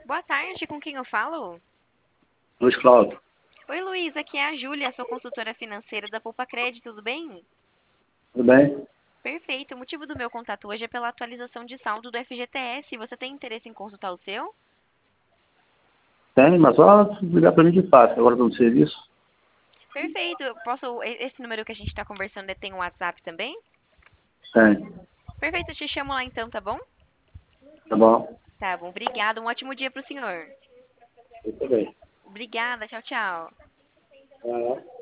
Boa tarde, com quem eu falo? Luiz Cláudio, Oi, Luiz, aqui é a Júlia, sou consultora financeira da Poupa Crédito, tudo bem? tudo bem? Perfeito, o motivo do meu contato hoje é pela atualização de saldo do FGTS. Você tem interesse em consultar o seu? Tem, mas só ligar para mim que passa. Agora estou no serviço. Perfeito, esse número que a gente está conversando tem um WhatsApp também? Tem. Perfeito, eu te chamo lá então, tá bom? Tá bom? Tá bom, obrigada, um ótimo dia para o senhor. Eu também. Obrigada, tchau, tchau. Ah, é?